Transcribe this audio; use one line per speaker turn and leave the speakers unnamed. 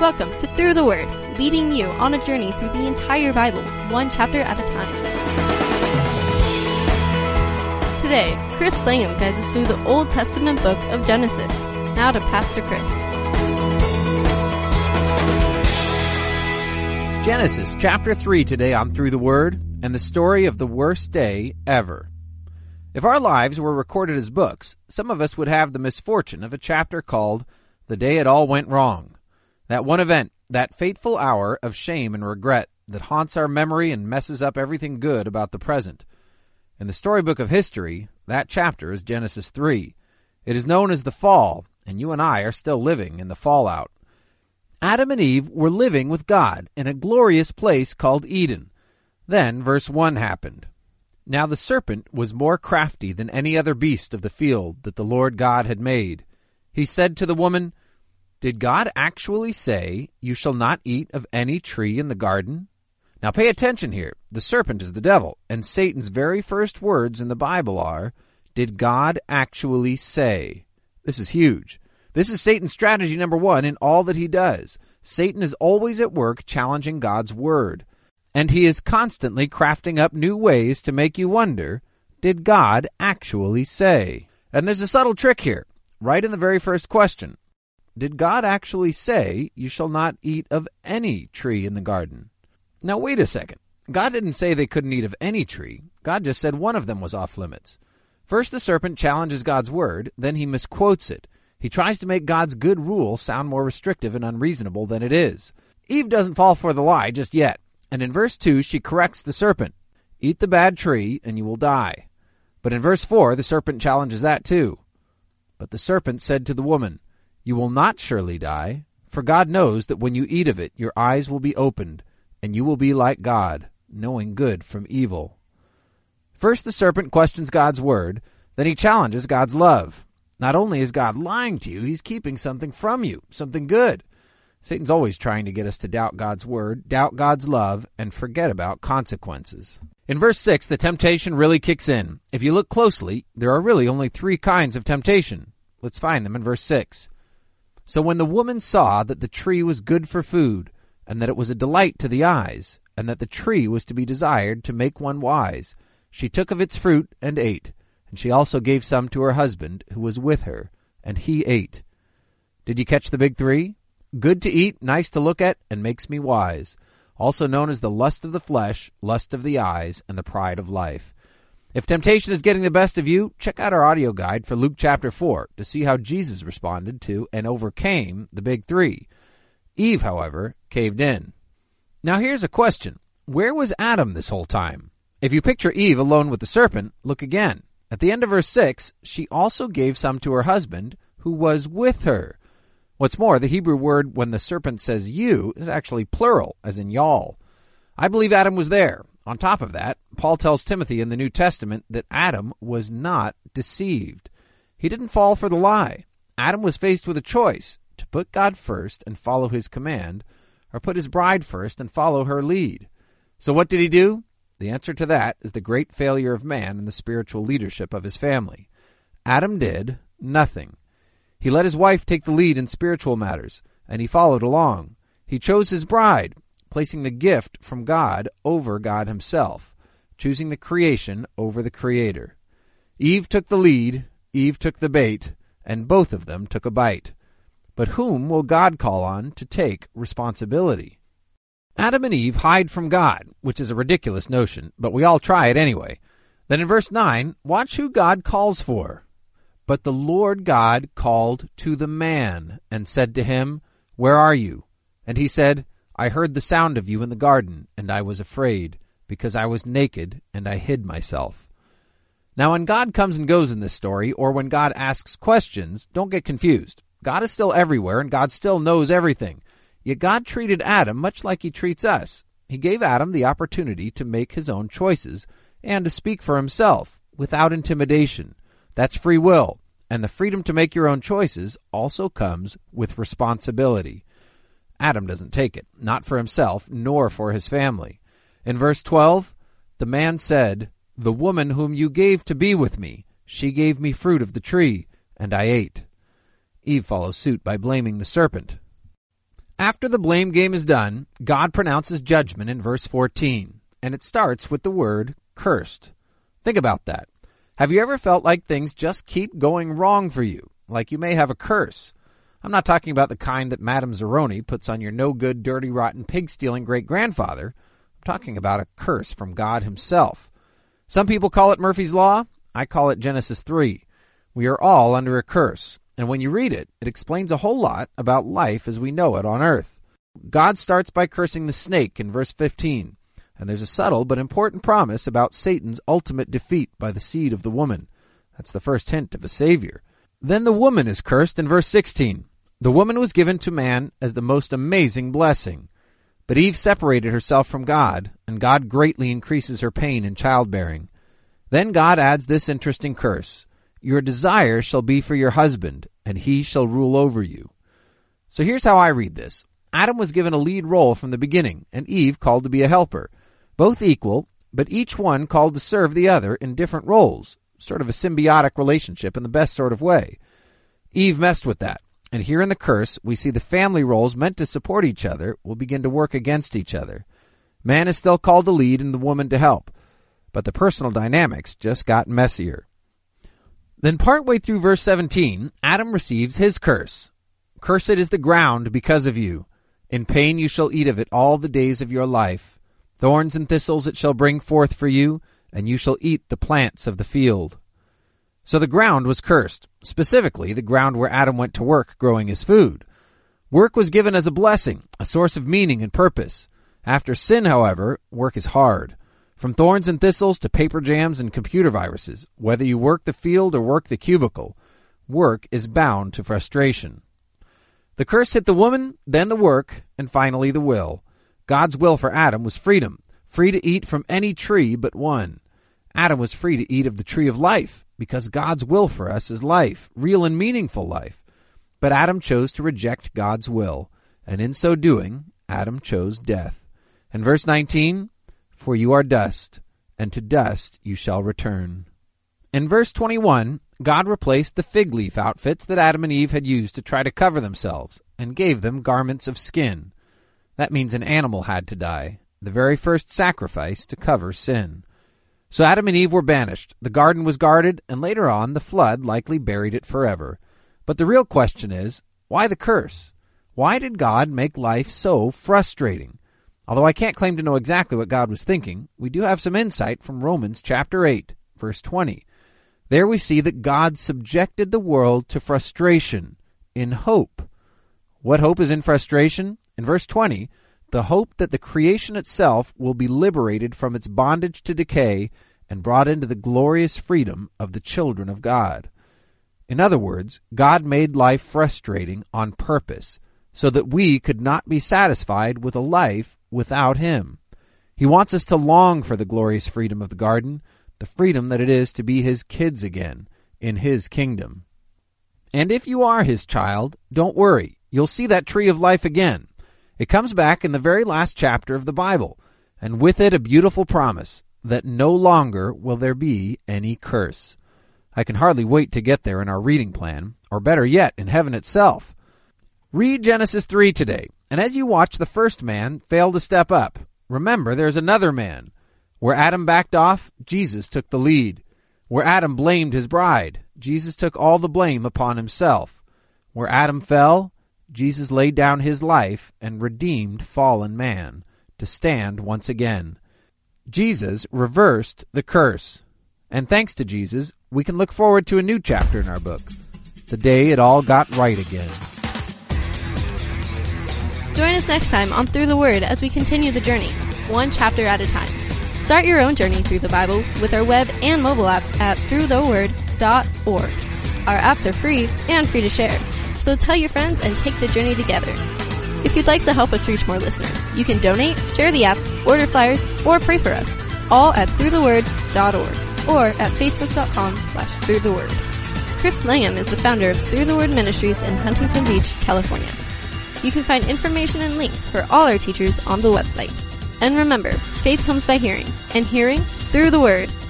Welcome to Through the Word, leading you on a journey through the entire Bible, one chapter at a time. Today, Chris Langham guides us through the Old Testament book of Genesis. Now to Pastor Chris.
Genesis chapter 3 today on Through the Word, and the story of the worst day ever. If our lives were recorded as books, some of us would have the misfortune of a chapter called The Day It All Went Wrong. That one event, that fateful hour of shame and regret that haunts our memory and messes up everything good about the present. In the storybook of history, that chapter is Genesis 3. It is known as the Fall, and you and I are still living in the fallout. Adam and Eve were living with God in a glorious place called Eden. Then verse 1 happened. Now the serpent was more crafty than any other beast of the field that the Lord God had made. He said to the woman, "Did God actually say, 'You shall not eat of any tree in the garden'?" Now pay attention here. The serpent is the devil, and Satan's very first words in the Bible are, "Did God actually say?" This is huge. This is Satan's strategy number one in all that he does. Satan is always at work challenging God's word. And he is constantly crafting up new ways to make you wonder, did God actually say? And there's a subtle trick here, right in the very first question. Did God actually say, "You shall not eat of any tree in the garden"? Now wait a second. God didn't say they couldn't eat of any tree. God just said one of them was off limits. First the serpent challenges God's word, then he misquotes it. He tries to make God's good rule sound more restrictive and unreasonable than it is. Eve doesn't fall for the lie just yet. And in verse 2, she corrects the serpent. Eat the bad tree, and you will die. But in verse 4, the serpent challenges that too. But the serpent said to the woman, "You will not surely die, for God knows that when you eat of it, your eyes will be opened, and you will be like God, knowing good from evil." First, the serpent questions God's word, then he challenges God's love. Not only is God lying to you, he's keeping something from you, something good. Satan's always trying to get us to doubt God's word, doubt God's love, and forget about consequences. In verse 6, the temptation really kicks in. If you look closely, there are really only three kinds of temptation. Let's find them in verse 6. So when the woman saw that the tree was good for food, and that it was a delight to the eyes, and that the tree was to be desired to make one wise, she took of its fruit and ate, and she also gave some to her husband who was with her, and he ate. Did you catch the big three? Good to eat, nice to look at, and makes me wise. Also known as the lust of the flesh, lust of the eyes, and the pride of life. If temptation is getting the best of you, check out our audio guide for Luke chapter 4 to see how Jesus responded to and overcame the big three. Eve, however, caved in. Now here's a question. Where was Adam this whole time? If you picture Eve alone with the serpent, look again. At the end of verse 6, she also gave some to her husband, who was with her. What's more, the Hebrew word when the serpent says you is actually plural, as in y'all. I believe Adam was there. On top of that, Paul tells Timothy in the New Testament that Adam was not deceived. He didn't fall for the lie. Adam was faced with a choice, to put God first and follow his command, or put his bride first and follow her lead. So what did he do? The answer to that is the great failure of man in the spiritual leadership of his family. Adam did nothing. He let his wife take the lead in spiritual matters, and he followed along. He chose his bride, placing the gift from God over God himself, choosing the creation over the Creator. Eve took the lead, Eve took the bait, and both of them took a bite. But whom will God call on to take responsibility? Adam and Eve hide from God, which is a ridiculous notion, but we all try it anyway. Then in verse 9, watch who God calls for. But the Lord God called to the man and said to him, "Where are you?" And he said, "I heard the sound of you in the garden, and I was afraid, because I was naked, and I hid myself." Now when God comes and goes in this story, or when God asks questions, don't get confused. God is still everywhere, and God still knows everything. Yet God treated Adam much like he treats us. He gave Adam the opportunity to make his own choices, and to speak for himself, without intimidation. That's free will, and the freedom to make your own choices also comes with responsibility. Adam doesn't take it, not for himself, nor for his family. In verse 12, the man said, "The woman whom you gave to be with me, she gave me fruit of the tree, and I ate." Eve follows suit by blaming the serpent. After the blame game is done, God pronounces judgment in verse 14, and it starts with the word cursed. Think about that. Have you ever felt like things just keep going wrong for you, like you may have a curse? I'm not talking about the kind that Madame Zeroni puts on your no-good, dirty, rotten, pig-stealing great-grandfather. I'm talking about a curse from God himself. Some people call it Murphy's Law. I call it Genesis 3. We are all under a curse, and when you read it, it explains a whole lot about life as we know it on earth. God starts by cursing the snake in verse 15, and there's a subtle but important promise about Satan's ultimate defeat by the seed of the woman. That's the first hint of a savior. Then the woman is cursed in verse 16. The woman was given to man as the most amazing blessing. But Eve separated herself from God, and God greatly increases her pain in childbearing. Then God adds this interesting curse. Your desire shall be for your husband, and he shall rule over you. So here's how I read this. Adam was given a lead role from the beginning, and Eve called to be a helper. Both equal, but each one called to serve the other in different roles. Sort of a symbiotic relationship in the best sort of way. Eve messed with that. And here in the curse, we see the family roles meant to support each other will begin to work against each other. Man is still called to lead and the woman to help. But the personal dynamics just got messier. Then partway through verse 17, Adam receives his curse. Cursed is the ground because of you. In pain you shall eat of it all the days of your life. Thorns and thistles it shall bring forth for you, and you shall eat the plants of the field. So the ground was cursed, specifically the ground where Adam went to work growing his food. Work was given as a blessing, a source of meaning and purpose. After sin, however, work is hard. From thorns and thistles to paper jams and computer viruses, whether you work the field or work the cubicle, work is bound to frustration. The curse hit the woman, then the work, and finally the will. God's will for Adam was freedom, free to eat from any tree but one. Adam was free to eat of the tree of life, because God's will for us is life, real and meaningful life. But Adam chose to reject God's will, and in so doing, Adam chose death. And verse 19, for you are dust, and to dust you shall return. In verse 21, God replaced the fig leaf outfits that Adam and Eve had used to try to cover themselves, and gave them garments of skin. That means an animal had to die, the very first sacrifice to cover sin. So Adam and Eve were banished, the garden was guarded, and later on the flood likely buried it forever. But the real question is, why the curse? Why did God make life so frustrating? Although I can't claim to know exactly what God was thinking, we do have some insight from Romans chapter 8, verse 20. There we see that God subjected the world to frustration in hope. What hope is in frustration? In verse 20, the hope that the creation itself will be liberated from its bondage to decay and brought into the glorious freedom of the children of God. In other words, God made life frustrating on purpose so that we could not be satisfied with a life without Him. He wants us to long for the glorious freedom of the garden, the freedom that it is to be His kids again in His kingdom. And if you are His child, don't worry. You'll see that tree of life again. It comes back in the very last chapter of the Bible, and with it a beautiful promise that no longer will there be any curse. I can hardly wait to get there in our reading plan, or better yet, in heaven itself. Read Genesis 3 today, and as you watch the first man fail to step up, remember there's another man. Where Adam backed off, Jesus took the lead. Where Adam blamed his bride, Jesus took all the blame upon himself. Where Adam fell, Jesus laid down his life and redeemed fallen man to stand once again. Jesus reversed the curse. And thanks to Jesus, we can look forward to a new chapter in our book, the day it all got right again.
Join us next time on Through the Word as we continue the journey, one chapter at a time. Start your own journey through the Bible with our web and mobile apps at throughtheword.org. Our apps are free and free to share, so tell your friends and take the journey together. If you'd like to help us reach more listeners, you can donate, share the app, order flyers, or pray for us, all at throughtheword.org or at facebook.com/throughtheword. Chris Langham is the founder of Through the Word Ministries in Huntington Beach, California. You can find information and links for all our teachers on the website. And remember, faith comes by hearing, and hearing through the Word.